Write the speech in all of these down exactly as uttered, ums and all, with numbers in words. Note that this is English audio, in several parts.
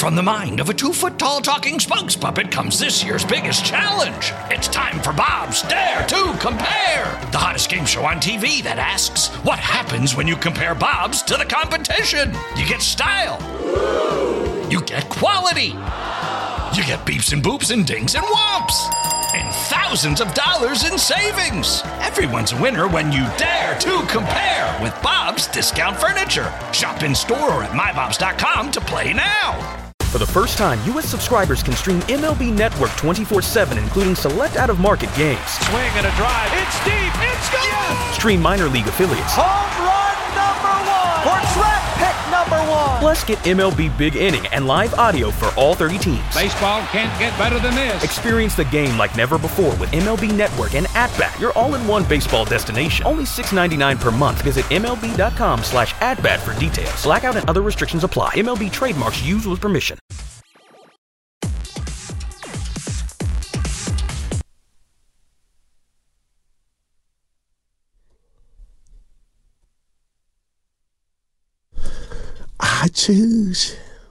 from the mind of a two-foot-tall talking spokes puppet comes this year's biggest challenge. It's time for Bob's Dare to Compare, the hottest game show on T V that asks, what happens when you compare Bobs to the competition? You get style. You get quality. You get beeps and boops and dings and whomps. And thousands of dollars in savings. Everyone's a winner when you dare to compare with Bob's Discount Furniture. Shop in store or at my bobs dot com to play now. For the first time, U S subscribers can stream M L B Network twenty-four seven, including select out-of-market games. Swing and a drive. It's deep. It's gone. Yes. Stream minor league affiliates. Home run number one. Or track pick number one. Plus, get M L B Big Inning and live audio for all thirty teams. Baseball can't get better than this. Experience the game like never before with M L B Network and At-Bat, your all-in-one baseball destination. Only six dollars and ninety-nine cents per month. Visit M L B dot com slash at-bat for details. Blackout and other restrictions apply. M L B trademarks used with permission. I choose.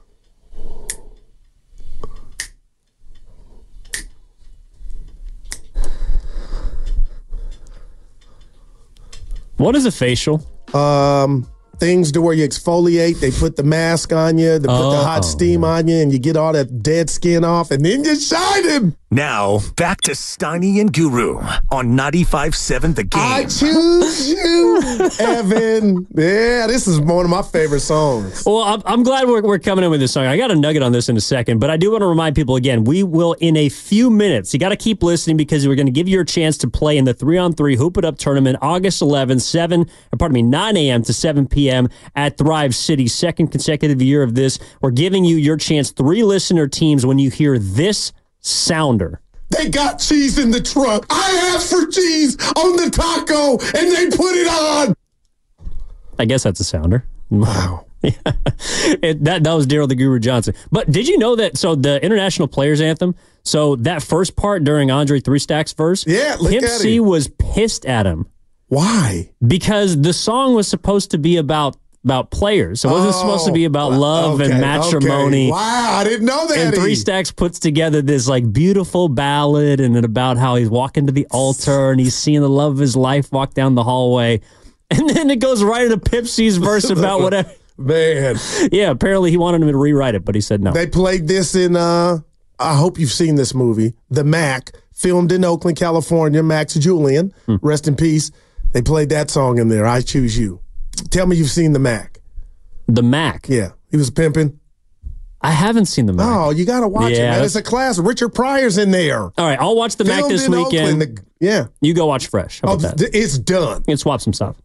What is a facial? Um, things to where you exfoliate. They put the mask on you. They put oh. the hot steam on you, and you get all that dead skin off, and then you're shining. Now, back to Steiny and Guru on ninety-five point seven The Game. I choose you, Evan. Yeah, this is one of my favorite songs. Well, I'm, I'm glad we're, we're coming in with this song. I got a nugget on this in a second, but I do want to remind people again, we will, in a few minutes, you got to keep listening because we're going to give you a chance to play in the three-on-three Hoop It Up tournament August eleventh, seven, or pardon me, nine a.m. to seven p.m. at Thrive City. Second consecutive year of this. We're giving you your chance, three listener teams, when you hear this sounder. They got cheese in the trunk. I asked for cheese on the taco, and they put it on. I guess that's a sounder. Wow. Yeah. It, that, that was Daryl the Guru Johnson. But did you know that, so the International Players Anthem, so that first part during Andre Three Stacks' verse, yeah, look Pimp at C him. was pissed at him. Why? Because the song was supposed to be about about players. It wasn't oh, supposed to be about love okay, and matrimony. Okay. Wow, I didn't know that. And Three Stacks puts together this like beautiful ballad and about how he's walking to the altar and he's seeing the love of his life walk down the hallway. And then it goes right into Pimp C's verse about whatever. Man. Yeah, apparently he wanted him to rewrite it, but he said no. They played this in, uh, I hope you've seen this movie, The Mac, filmed in Oakland, California. Max Julian, hmm. rest in peace. They played that song in there, I Choose You. Tell me you've seen The Mac. The Mac? Yeah. He was pimping. I haven't seen The Mac. Oh, you got to watch yeah, it, man. It's a class. Richard Pryor's in there. All right, I'll watch The Filmed Mac this in weekend. Oakland. The, yeah. You go watch Fresh. How about oh, that? It's done. You can swap some stuff.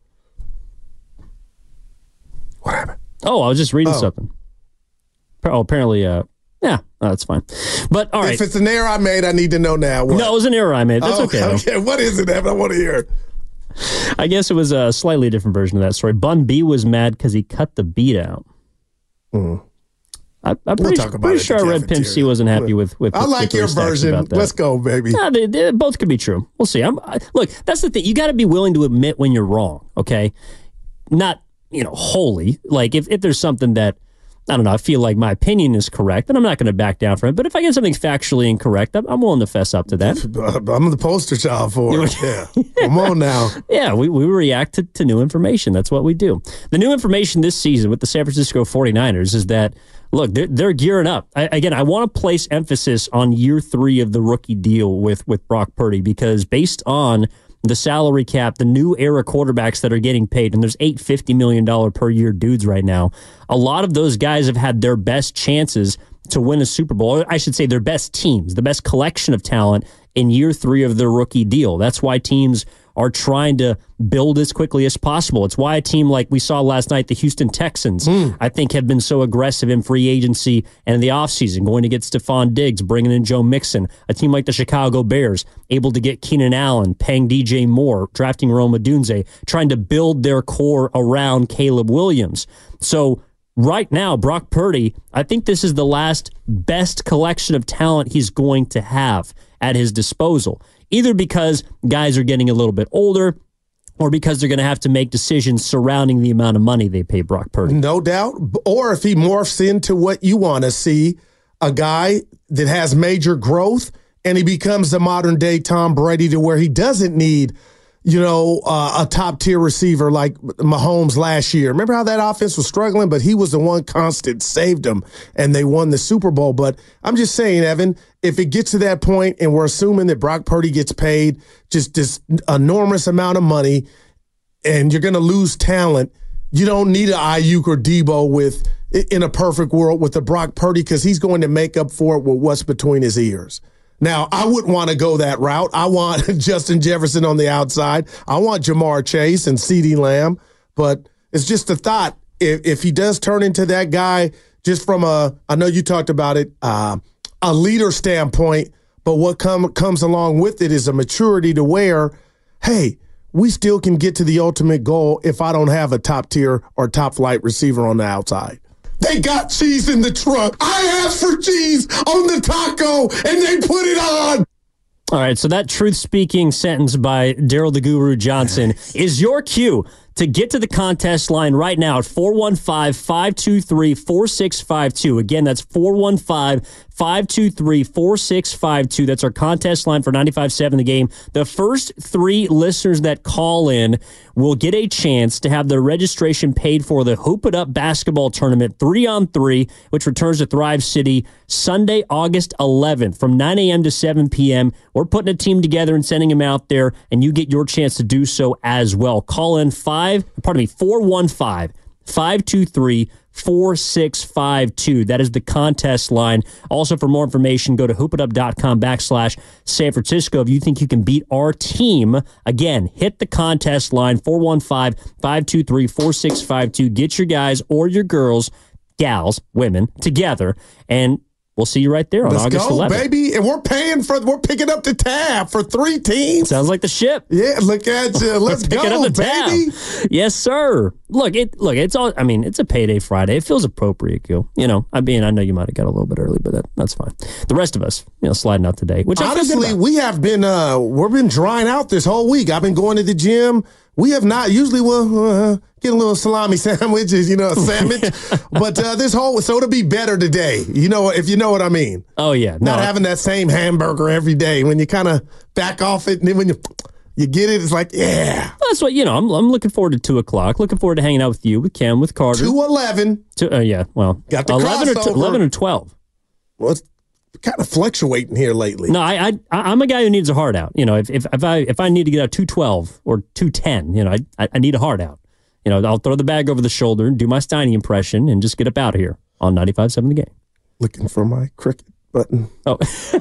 What happened? Oh, I was just reading oh. something. Oh, apparently, uh, yeah, no, that's fine. But, all right. If it's an error I made, I need to know now. What? No, it was an error I made. That's oh, okay. Okay, what is it, Evan? I want to hear it. I guess it was a slightly different version of that story. Bun B was mad because he cut the beat out. Mm. I, I'm we'll pretty, talk about pretty it sure I read Pimp C wasn't happy with with. I like with your version. Let's go, baby. Yeah, they, they both could be true. We'll see. I'm I, look. That's the thing. You got to be willing to admit when you're wrong. Okay, not you know wholly. Like if if there's something that I don't know, I feel like my opinion is correct, then I'm not going to back down from it. But if I get something factually incorrect, I'm, I'm willing to fess up to that. I'm the poster child for it. Yeah. Come on now. Yeah, we, we react to, to new information. That's what we do. The new information this season with the San Francisco forty-niners is that, look, they're, they're gearing up. I, again, I want to place emphasis on year three of the rookie deal with, with Brock Purdy because based on the salary cap, the new era quarterbacks that are getting paid, and there's eight fifty million dollars per year dudes right now, a lot of those guys have had their best chances to win a Super Bowl, or I should say their best teams, the best collection of talent in year three of their rookie deal. That's why teams are trying to build as quickly as possible. It's why a team like we saw last night, the Houston Texans, mm. I think have been so aggressive in free agency and in the offseason, going to get Stephon Diggs, bringing in Joe Mixon. A team like the Chicago Bears, able to get Keenan Allen, paying D J Moore, drafting Rome Odunze, trying to build their core around Caleb Williams. So right now, Brock Purdy, I think this is the last best collection of talent he's going to have at his disposal. Either because guys are getting a little bit older, or because they're going to have to make decisions surrounding the amount of money they pay Brock Purdy. No doubt. Or if he morphs into what you want to see, a guy that has major growth and he becomes the modern day Tom Brady to where he doesn't need, you know, uh, a top tier receiver like Mahomes last year. Remember how that offense was struggling, but he was the one constant, saved them, and they won the Super Bowl. But I'm just saying, Evan, if it gets to that point and we're assuming that Brock Purdy gets paid just this enormous amount of money and you're going to lose talent, you don't need an Ayuk or Debo with in a perfect world with the Brock Purdy because he's going to make up for it with what's between his ears. Now, I wouldn't want to go that route. I want Justin Jefferson on the outside. I want Jamar Chase and CeeDee Lamb. But it's just a thought. If, if he does turn into that guy, just from a, I know you talked about it, uh, a leader standpoint, but what come, comes along with it is a maturity to where, hey, we still can get to the ultimate goal if I don't have a top tier or top flight receiver on the outside. They got cheese in the trunk. I asked for cheese on the taco, and they put it on. All right, so that truth-speaking sentence by Daryl the Guru Johnson is your cue to get to the contest line right now at four one five, five two three, four six five two. Again, that's four one five, five two three, four six five two. That's our contest line for ninety-five point seven The Game. The first three listeners that call in will get a chance to have their registration paid for the Hoop It Up basketball tournament, three on three, which returns to Thrive City Sunday, August eleventh from nine a.m. to seven p.m. We're putting a team together and sending them out there, and you get your chance to do so as well. Call in five, pardon me, four one five, five two three, four six five two. That is the contest line. Also, for more information, go to hoopitup.com backslash San Francisco. If you think you can beat our team, again, hit the contest line, four one five, five two three, four six five two. Get your guys or your girls, gals, women, together, and we'll see you right there on Let's August go, eleventh. Baby. And we're paying for, we're picking up the tab for three teams. Sounds like the ship. Yeah, look at you. Let's Pick go, it up the baby. tab. Yes, sir. Look, it. Look, it's all. I mean, it's a payday Friday. It feels appropriate, Gil. You know, I mean, I know you might have got a little bit early, but that, that's fine. The rest of us, you know, sliding out today. Which honestly, we have been. Uh, we've been drying out this whole week. I've been going to the gym. We have not usually. Well, uh, get a little salami sandwiches, you know, a sandwich. but uh, this whole so it'll be better today. You know, if you know what I mean. Oh yeah, not no. having that same hamburger every day. When you kind of back off it, and then when you. You get it? It's like, yeah. That's what, you know, I'm I'm looking forward to two o'clock. Looking forward to hanging out with you, with Cam, with Carter. two eleven. Two, uh, yeah, well. Got the eleven or, t- crossover. eleven or twelve. Well, it's kind of fluctuating here lately. No, I, I, I'm a guy who needs a hard out. You know, if if, if I if I need to get out two twelve or two ten, you know, I, I need a hard out. You know, I'll throw the bag over the shoulder and do my Steiny impression and just get up out of here on ninety-five point seven The Game. Looking for my cricket button. Oh.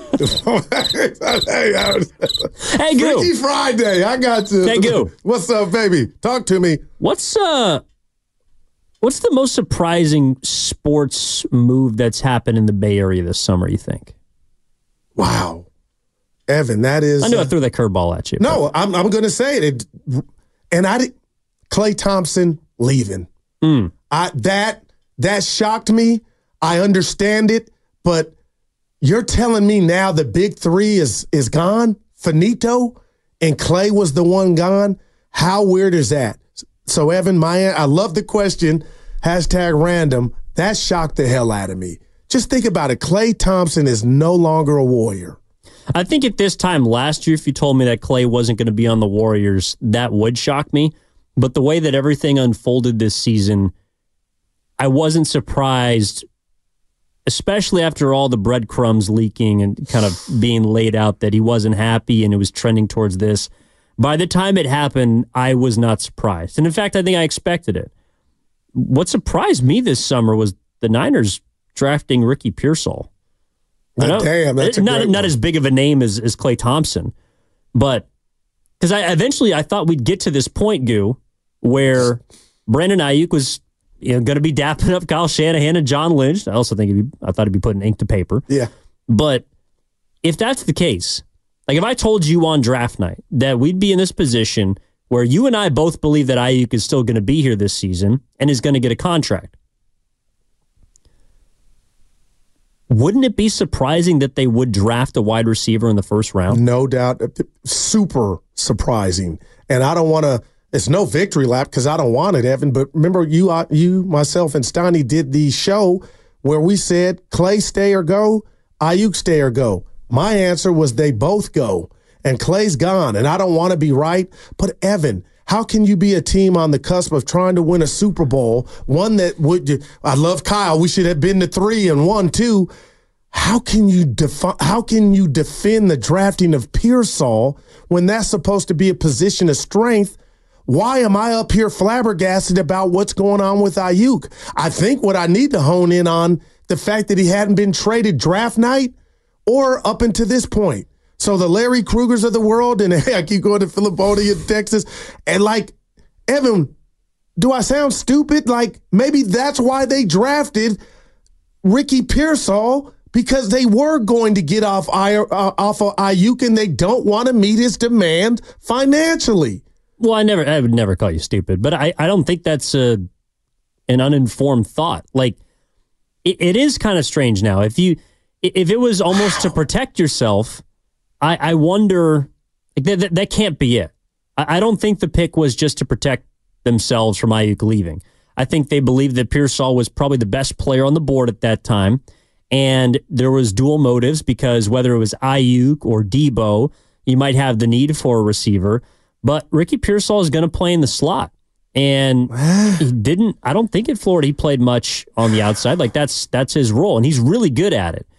hey, hey, Goo. Freaky Friday. I got you. Hey, Goo. What's up, baby? Talk to me. What's uh, what's the most surprising sports move that's happened in the Bay Area this summer, you think? Wow. Evan, that is... I knew uh, I threw that curveball at you. No, I'm, I'm going to say it. it. And I did... Klay Thompson leaving. Mm. I That that shocked me. I understand it, but... You're telling me now the big three is is gone, finito, and Klay was the one gone? How weird is that? So, Evan, my I love the question, hashtag random. That shocked the hell out of me. Just think about it. Klay Thompson is no longer a Warrior. I think at this time last year, if you told me that Klay wasn't going to be on the Warriors, that would shock me. But the way that everything unfolded this season, I wasn't surprised, especially after all the breadcrumbs leaking and kind of being laid out that he wasn't happy and it was trending towards this. By the time it happened, I was not surprised. And in fact, I think I expected it. What surprised me this summer was the Niners drafting Ricky Pearsall. Oh, damn, that's a not, great not one. as big of a name as, as Klay Thompson, but because I eventually I thought we'd get to this point, Goo, where Brandon Ayuk was you know, going to be dapping up Kyle Shanahan and John Lynch. I also think he'd be, I thought he'd be putting ink to paper. Yeah. But if that's the case, like if I told you on draft night that we'd be in this position where you and I both believe that Ayuk is still going to be here this season and is going to get a contract, wouldn't it be surprising that they would draft a wide receiver in the first round? No doubt. Super surprising. And I don't want to It's no victory lap because I don't want it, Evan. But remember, you, I, you, myself, and Steiny did the show where we said Clay stay or go, Ayuk stay or go. My answer was they both go, and Clay's gone, and I don't want to be right. But Evan, how can you be a team on the cusp of trying to win a Super Bowl, one that would? I love Kyle. We should have been to three and one, two. How can you defi- How can you defend the drafting of Pearsall when that's supposed to be a position of strength? Why am I up here flabbergasted about what's going on with Ayuk? I think what I need to hone in on the fact that he hadn't been traded draft night or up until this point. So the Larry Krugers of the world, and hey, I keep going to Philadelphia, Texas, and like, Evan, do I sound stupid? Like, maybe that's why they drafted Ricky Pearsall, because they were going to get off, uh, off of Ayuk, and they don't want to meet his demand financially. Well, I never, I would never call you stupid, but I, I don't think that's a, an uninformed thought. Like, it, it is kind of strange now. If you, if it was almost wow. to protect yourself, I, I wonder, like, that, that, that can't be it. I, I don't think the pick was just to protect themselves from Ayuk leaving. I think they believed that Pearsall was probably the best player on the board at that time, and there was dual motives because whether it was Ayuk or Debo, you might have the need for a receiver. But Ricky Pearsall is going to play in the slot. And he didn't, I don't think at Florida he played much on the outside. Like that's that's his role, and he's really good at it.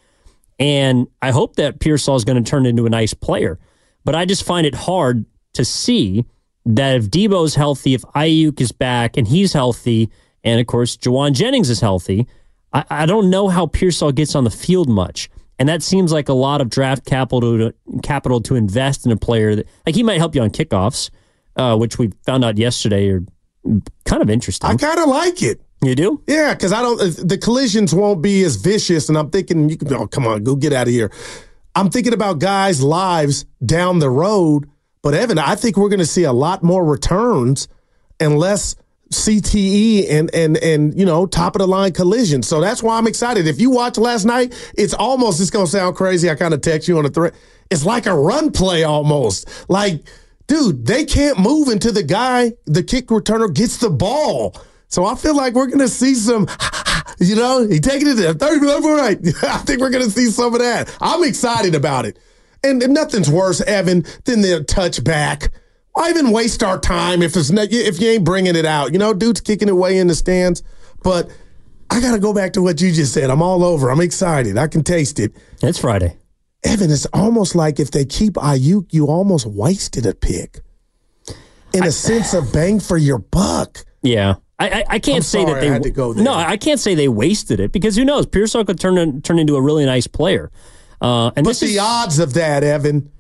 And I hope that Pearsall is going to turn into a nice player. But I just find it hard to see that if Debo's healthy, if Ayuk is back and he's healthy, and of course Jauan Jennings is healthy, I, I don't know how Pearsall gets on the field much. And that seems like a lot of draft capital to, capital to invest in a player that, like, he might help you on kickoffs, uh, which we found out yesterday are kind of interesting. I kind of like it. You do? Yeah, because I don't. The collisions won't be as vicious, and I'm thinking you can. Oh, come on, go get out of here. I'm thinking about guys' lives down the road. But Evan, I think we're going to see a lot more returns and less C T E and and and you know, top of the line collision. So that's why I'm excited. If you watched last night, it's almost, it's gonna sound crazy. I kind of text you on a thread. It's like a run play almost. Like, dude, they can't move until the guy, the kick returner, gets the ball. So I feel like we're gonna see some, you know, he taking it there, thirty minutes right. I think we're gonna see some of that. I'm excited about it. And, and nothing's worse, Evan, than the touchback. Why even waste our time if it's not, if you ain't bringing it out? You know, dude's kicking it way in the stands. But I got to go back to what you just said. I'm all over. I'm excited. I can taste it. It's Friday. Evan, it's almost like if they keep Ayuk, you almost wasted a pick in a I, sense of bang for your buck. Yeah. I, I, I can't I'm say sorry that they I had to go there. No, I can't say they wasted it because who knows? Pearsall could turn, in, turn into a really nice player. Uh, and but this the is, odds of that, Evan,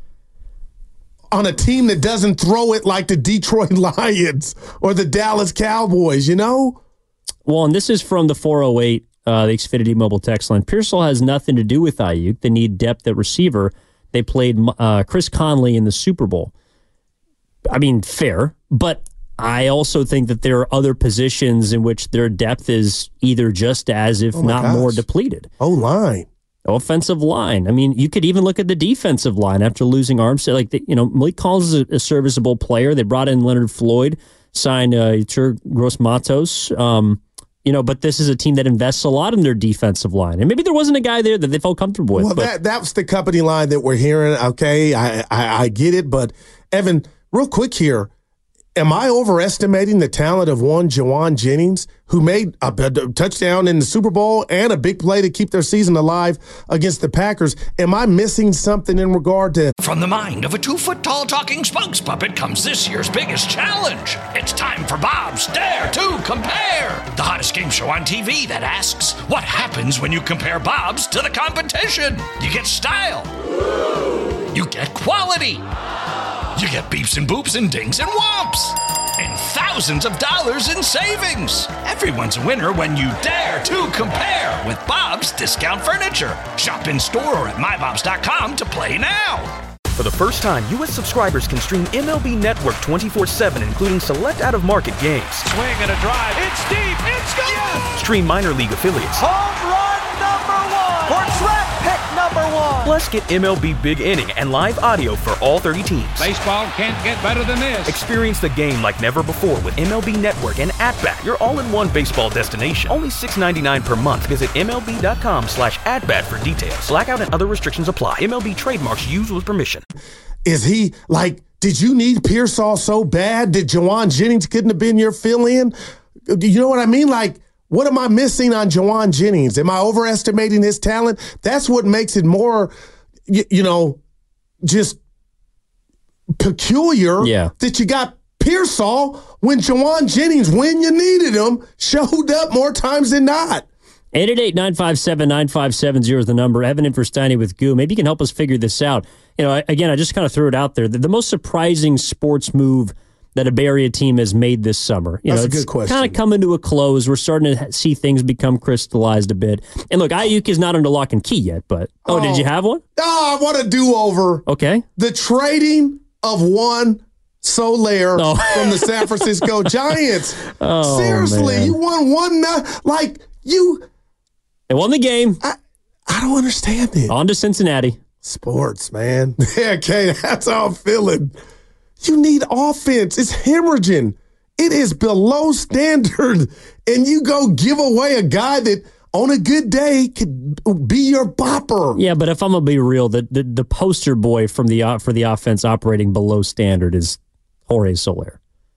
on a team that doesn't throw it like the Detroit Lions or the Dallas Cowboys, you know? Well, and this is from the four oh eight, uh, the Xfinity mobile text line. Pearsall has nothing to do with Ayuk. They need depth at receiver. They played uh, Chris Conley in the Super Bowl. I mean, fair, but I also think that there are other positions in which their depth is either just as, if oh not gosh. more, depleted. Oh, line. Offensive line. I mean, you could even look at the defensive line after losing Armstead. Like, the, you know, Malik Collins is a, a serviceable player. They brought in Leonard Floyd, signed uh, Yetur Gross-Matos. Um, you know, but this is a team that invests a lot in their defensive line. And maybe there wasn't a guy there that they felt comfortable with. Well, but. that that's the company line that we're hearing. Okay, I, I, I get it. But, Evan, real quick here, am I overestimating the talent of one Jauan Jennings, who made a, a touchdown in the Super Bowl and a big play to keep their season alive against the Packers? Am I missing something in regard to... From the mind of a two-foot-tall talking spokes puppet comes this year's biggest challenge. It's time for Bob's Dare to Compare, the hottest game show on T V that asks, what happens when you compare Bob's to the competition? You get style. You get quality. You get beeps and boops and dings and whomps. And thousands of dollars in savings. Everyone's a winner when you dare to compare with Bob's Discount Furniture. Shop in store or at my bobs dot com to play now. For the first time, U S subscribers can stream M L B Network twenty-four seven, including select out-of-market games. Swing and a drive. It's deep. It's gone. Yes. Stream minor league affiliates. Home run number one. Or track pick number one. Plus, get M L B Big Inning and live audio for all thirty teams. Baseball can't get better than this. Experience the game like never before with M L B Network and At-Bat, your all-in-one baseball destination. Only six dollars and ninety-nine cents per month. Visit M L B dot com slash at-bat for details. Blackout and other restrictions apply. M L B trademarks used with permission. Is he, like, did you need Pearsall so bad that Jawan Jennings couldn't have been your fill-in? You know what I mean? Like, what am I missing on Jawan Jennings? Am I overestimating his talent? That's what makes it more, you, you know, just peculiar yeah. that you got Pearsall when Jawan Jennings, when you needed him, showed up more times than not. eight eight eight, nine five seven, nine five seven zero is the number. Evan in for Steiny with Goo. Maybe you can help us figure this out. You know, I, again, I just kind of threw it out there. The, the most surprising sports move that a Bay Area team has made this summer. You That's know, a good it's question. kind of coming to a close. We're starting to see things become crystallized a bit. And look, Ayuk is not under lock and key yet, but oh, oh did you have one? Oh, I want a do-over. Okay. The trading of one Solaire oh. from the San Francisco Giants. Oh, seriously, man. you won one, uh, like, you... They won the game. I, I don't understand it. On to Cincinnati. Sports, man. Yeah, okay, that's how I'm feeling. You need offense. It's hemorrhaging. It is below standard. And you go give away a guy that on a good day could be your bopper. Yeah, but if I'm going to be real, the, the the poster boy from the uh, for the offense operating below standard is Jorge Soler.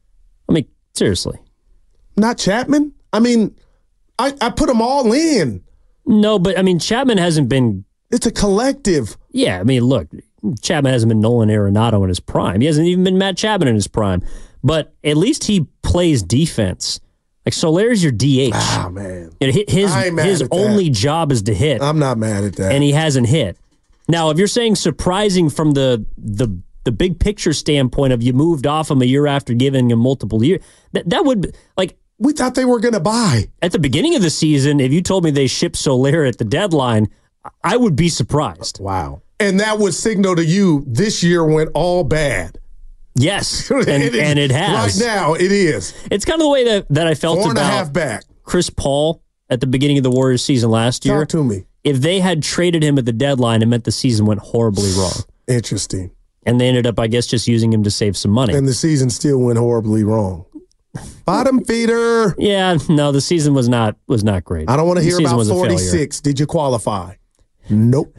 I mean, seriously. Not Chapman? I mean, I, I put them all in. No, but I mean, Chapman hasn't been... It's a collective. Yeah, I mean, look, Chapman hasn't been Nolan Arenado in his prime. He hasn't even been Matt Chapman in his prime. But at least he plays defense. Like, Soler's your D H. Ah, man. You know, his his only that. job is to hit. I'm not mad at that. And he hasn't hit. Now, if you're saying surprising from the the the big picture standpoint of you moved off him a year after giving him multiple years, that, that would, like... We thought they were going to buy. At the beginning of the season, if you told me they shipped Soler at the deadline, I would be surprised. Wow. And that would signal to you this year went all bad. Yes, and it, and it has. Right now, it is. It's kind of the way that, that I felt Four and about a half back. Chris Paul at the beginning of the Warriors season last year. Talk to me. If they had traded him at the deadline, it meant the season went horribly wrong. Interesting. And they ended up, I guess, just using him to save some money. And the season still went horribly wrong. Bottom feeder. Yeah, no, the season was not was not great. I don't want to hear about was forty-six. Did you qualify? Nope.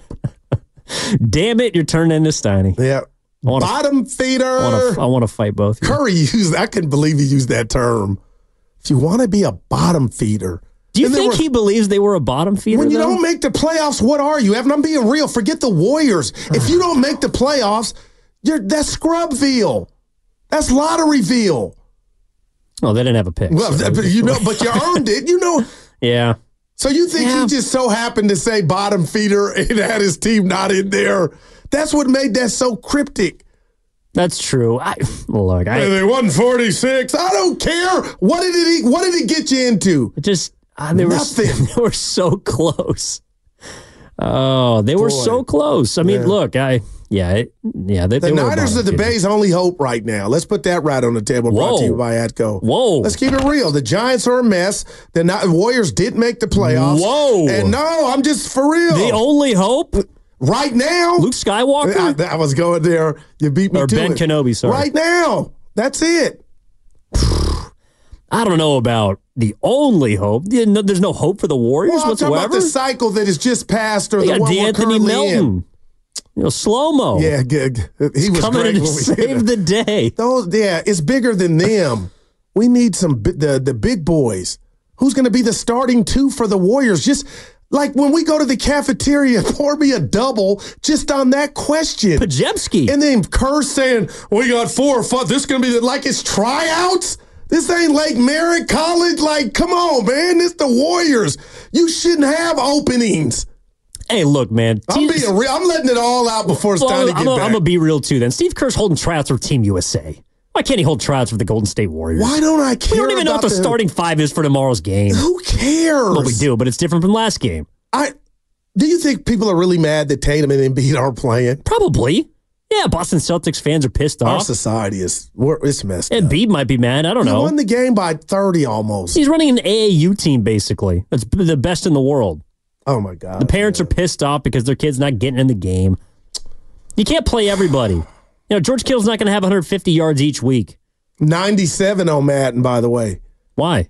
Damn it, you're turning into Steiny. Yeah. Wanna, Bottom feeder. I want to fight both. Curry used, I couldn't believe he used that term. If you want to be a bottom feeder. Do you think were, he believes they were a bottom feeder? When you though? don't make the playoffs, what are you? Evan, I'm being real. Forget the Warriors. If you don't make the playoffs, you're that's Scrubville. That's Lotteryville. Oh, they didn't have a pick. Well, so but you know, but you earned it. You know. Yeah. So you think yeah. he just so happened to say bottom feeder and had his team not in there? That's what made that so cryptic. That's true. I look. I, they won forty-six. I don't care. What did it? What did it get you into? Just uh, they Nothing. were they were so close. Oh, they were Boy. so close. I mean, yeah. look, I yeah, it, yeah. They, the they Niners were are the Bay's only hope right now. Let's put that right on the table. Whoa. Brought to you by Atco. Whoa. Let's keep it real. The Giants are a mess. The not, Warriors didn't make the playoffs. Whoa. And no, I'm just for real. The only hope right now. Luke Skywalker. I, I was going there. You beat me or to Ben it. Kenobi. Sorry. Right now. That's it. I don't know about the only hope. There's no hope for the Warriors well, I'm whatsoever. Talking about the cycle that is just passed or they the got one D'Anthony we're Melton. in. You know, slow-mo. Yeah, good. He was coming great in to save the day. Those, yeah, it's bigger than them. We need some the the big boys. Who's going to be the starting two for the Warriors? Just like when we go to the cafeteria, pour me a double just on that question. Pajemski. And then Kerr saying, we got four or five. This is going to be the, like it's tryouts? This ain't Lake Merritt College. Like, come on, man. This the Warriors. You shouldn't have openings. Hey, look, man. I'm being real. I'm letting it all out before it's well, time to get I'm back. I'm going to be real, too, then. Steve Kerr's holding tryouts for Team U S A. Why can't he hold tryouts for the Golden State Warriors? Why don't I care? We don't even know what the, the starting five is for tomorrow's game. Who cares? Well, we do, but it's different from last game. I do you think people are really mad that Tatum and Embiid are playing? Probably. Yeah, Boston Celtics fans are pissed off. Our society is we're, it's messed and up. Embiid might be mad. I don't he know. He won the game by thirty almost. He's running an A A U team, basically. That's the best in the world. Oh, my God. The parents man. are pissed off because their kid's not getting in the game. You can't play everybody. You know, George Kittle's not going to have one hundred fifty yards each week. ninety-seven on Madden, by the way. Why?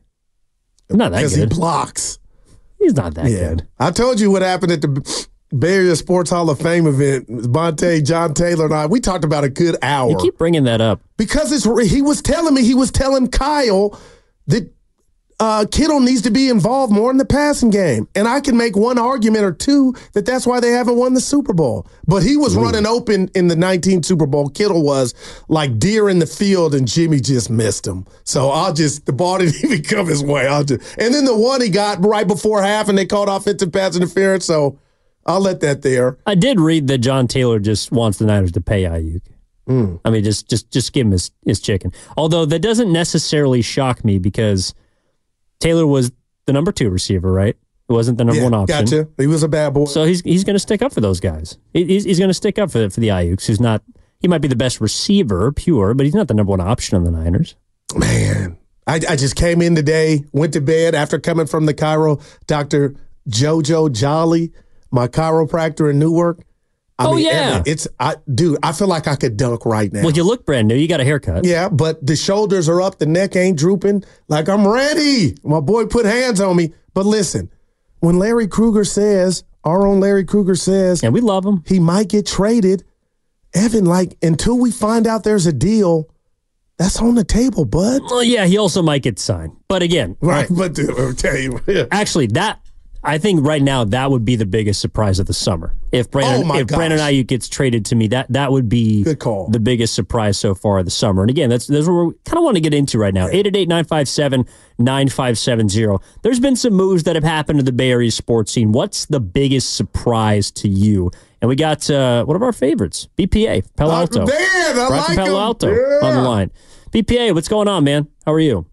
Not that Because good. he blocks. He's not that Yeah. good. I told you what happened at the Bay Area Sports Hall of Fame event. Bonte, John Taylor, and I, we talked about a good hour. You keep bringing that up. Because it's he was telling me, he was telling Kyle that uh, Kittle needs to be involved more in the passing game. And I can make one argument or two that that's why they haven't won the Super Bowl. But he was Ooh. running open in the nineteen Super Bowl. Kittle was like deer in the field, and Jimmy just missed him. So I'll just, the ball didn't even come his way. I'll just, and then the one he got right before half, and they called offensive pass interference. So I'll let that there. I did read that John Taylor just wants the Niners to pay Ayuk. Mm. I mean, just just just give him his, his chicken. Although that doesn't necessarily shock me because Taylor was the number two receiver, right? It wasn't the number yeah, one option. Gotcha. He was a bad boy. So he's he's going to stick up for those guys. He's, he's going to stick up for the, for the Ayuks. Who's not? He might be the best receiver, pure, but he's not the number one option on the Niners. Man, I, I just came in today, went to bed after coming from the Chiro. Doctor JoJo Jolly, my chiropractor in Newark. I oh mean, yeah, Evan, it's I, dude. I feel like I could dunk right now. Well, you look brand new. You got a haircut. Yeah, but the shoulders are up, the neck ain't drooping. Like I'm ready. My boy put hands on me. But listen, when Larry Krueger says, our own Larry Krueger says, and we love him, he might get traded. Evan, like until we find out there's a deal, that's on the table, bud. Well, yeah, he also might get signed. But again, right? But dude, I'll tell you, yeah. actually, that. I think right now that would be the biggest surprise of the summer. If Brandon, oh if gosh. Brandon Ayuk gets traded to me, that that would be Good call. the biggest surprise so far of the summer. And again, that's that's what we kind of want to get into right now. eight eight eight, nine five seven, nine five seven zero. There's been some moves that have happened to the Bay Area sports scene. What's the biggest surprise to you? And we got uh, one of our favorites, B P A, Palo Alto. Uh, man, I right like from Palo him. Alto Yeah. on the line. B P A, what's going on, man? How are you?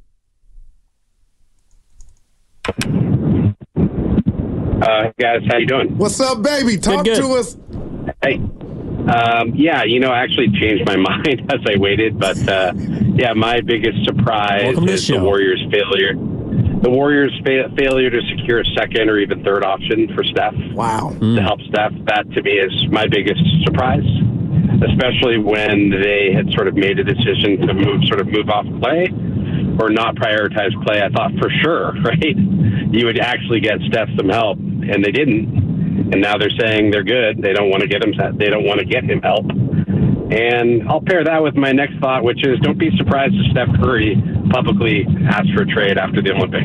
Uh, guys, how you doing? What's up, baby? Talk good, good. to us. Hey, um, yeah, you know, I actually changed my mind as I waited, but uh, yeah, my biggest surprise Welcome to is the the show. Warriors' failure. The Warriors' fa- failure to secure a second or even third option for Steph. Wow. To help Steph. That to me is my biggest surprise, especially when they had sort of made a decision to move, sort of move off Clay or not prioritize Clay. I thought for sure, right, you would actually get Steph some help, and they didn't. And now they're saying they're good. They don't want to get him. They don't want to get him help. And I'll pair that with my next thought, which is don't be surprised if Steph Curry publicly asks for a trade after the Olympics.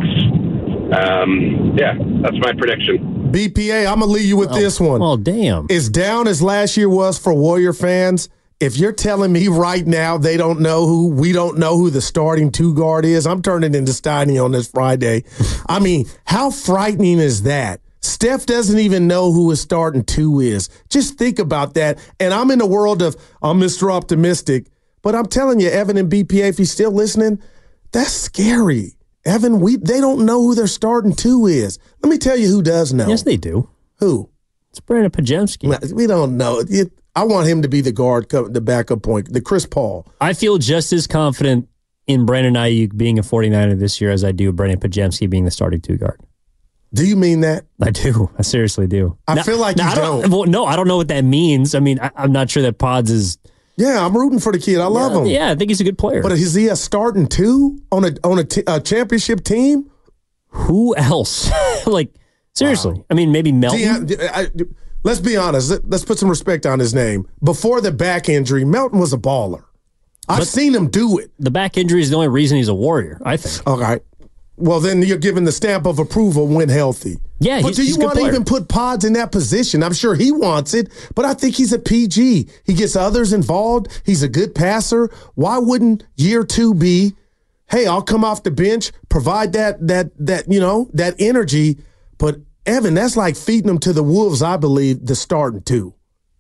Um, yeah, that's my prediction. B P A, I'm going to leave you with Oh, this one. Oh, damn. As down as last year was for Warrior fans, if you're telling me right now they don't know who, we don't know who the starting two guard is, I'm turning into Steiny on this Friday. I mean, how frightening is that? Steph doesn't even know who his starting two is. Just think about that. And I'm in the world of, I'm Mister Optimistic, but I'm telling you, Evan and B P A, if he's still listening, that's scary. Evan, we they don't know who their starting two is. Let me tell you who does know. Yes, they do. Who? It's Brandon Pajemski. We don't know. It, I want him to be the guard, the backup point, the Chris Paul. I feel just as confident in Brandon Ayuk being a forty-niner this year as I do Brandon Pajemski being the starting two guard. Do you mean that? I do. I seriously do. I now, feel like now, you I don't. don't. Well, no, I don't know what that means. I mean, I, I'm not sure that Pods is. Yeah, I'm rooting for the kid. I love yeah, him. Yeah, I think he's a good player. But is he a starting two on a on a, t- a championship team? Who else? Like, seriously. Wow. I mean, maybe Melton. De- I, I, let's be honest. Let, let's put some respect on his name. Before the back injury, Melton was a baller. I've but seen him do it. The back injury is the only reason he's a Warrior, I think. All right. Well, then you're given the stamp of approval when healthy. Yeah, but he's, do you he's want to even put Pods in that position? I'm sure he wants it, but I think he's a P G. He gets others involved. He's a good passer. Why wouldn't year two be, hey, I'll come off the bench, provide that that that you know that energy? But Evan, that's like feeding him to the wolves. I believe the starting two.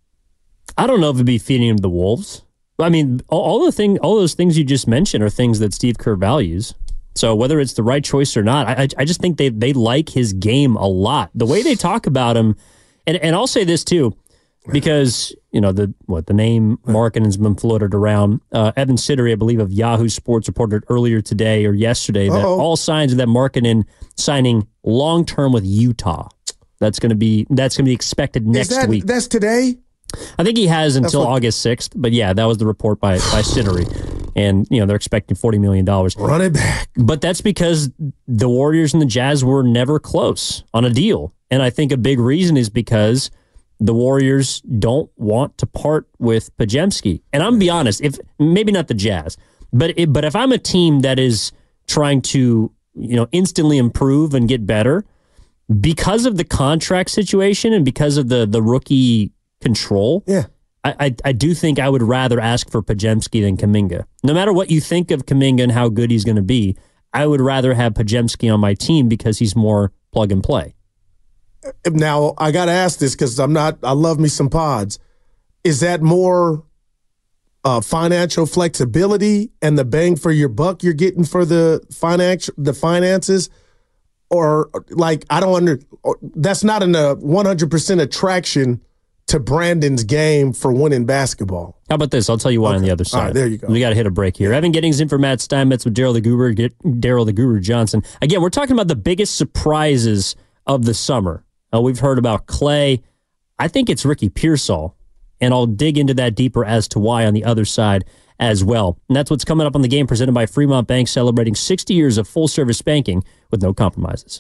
I don't know if it'd be feeding him to the wolves. I mean, all, all the thing, all those things you just mentioned are things that Steve Kerr values. So whether it's the right choice or not, I, I just think they they like his game a lot. The way they talk about him, and, and I'll say this too, because you know the what the name Markkanen's been floated around. Uh, Evan Siddery, I believe, of Yahoo Sports reported earlier today or yesterday that Uh-oh. all signs of that Markkanen signing long term with Utah. That's going to be that's going to be expected next Is that, week. That's today? I think he has until what, August sixth. But yeah, that was the report by by Cinnery. And, you know, they're expecting forty million dollars. Run it back. But that's because the Warriors and the Jazz were never close on a deal. And I think a big reason is because the Warriors don't want to part with Podziemski. And I'm going to be honest, if maybe not the Jazz, but if, but if I'm a team that is trying to, you know, instantly improve and get better, because of the contract situation and because of the the rookie control, yeah. I, I, I do think I would rather ask for Podziemski than Kuminga. No matter what you think of Kuminga and how good he's going to be, I would rather have Podziemski on my team because he's more plug and play. Now, I got to ask this because I'm not, I love me some pods. Is that more uh, financial flexibility and the bang for your buck you're getting for the finance, the finances? Or, like, I don't under, that's not in a one hundred percent attraction to Brandon's game for winning basketball. How about this? I'll tell you why okay. on the other side. All right, there you go. We got to hit a break here. Evan Giddings in for Matt Steinmetz with Daryl the Guru, Daryl the Guru Johnson. Again, we're talking about the biggest surprises of the summer. Uh, we've heard about Clay. I think it's Ricky Pearsall, and I'll dig into that deeper as to why on the other side as well. And that's what's coming up on the Game, presented by Fremont Bank, celebrating sixty years of full-service banking with no compromises.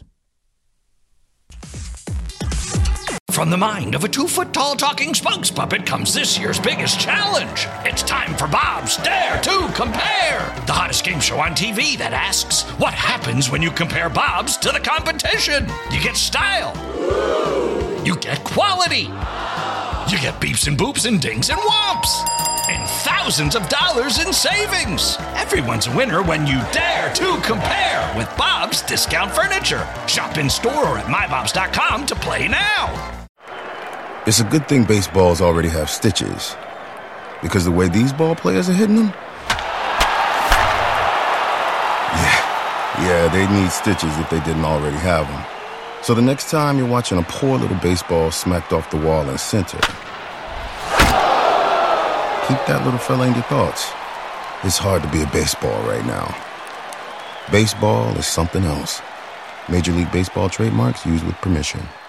From the mind of a two-foot-tall talking spokes puppet comes this year's biggest challenge. It's time for Bob's Dare to Compare, the hottest game show on T V that asks, what happens when you compare Bob's to the competition? You get style. You get quality. You get beeps and boops and dings and whomps. And thousands of dollars in savings. Everyone's a winner when you dare to compare with Bob's Discount Furniture. Shop in store or at my bobs dot com to play now. It's a good thing baseballs already have stitches, because the way these ball players are hitting them, yeah, yeah, they need stitches if they didn't already have them. So the next time you're watching a poor little baseball smacked off the wall in center, keep that little fella in your thoughts. It's hard to be a baseball right now. Baseball is something else. Major League Baseball trademarks used with permission.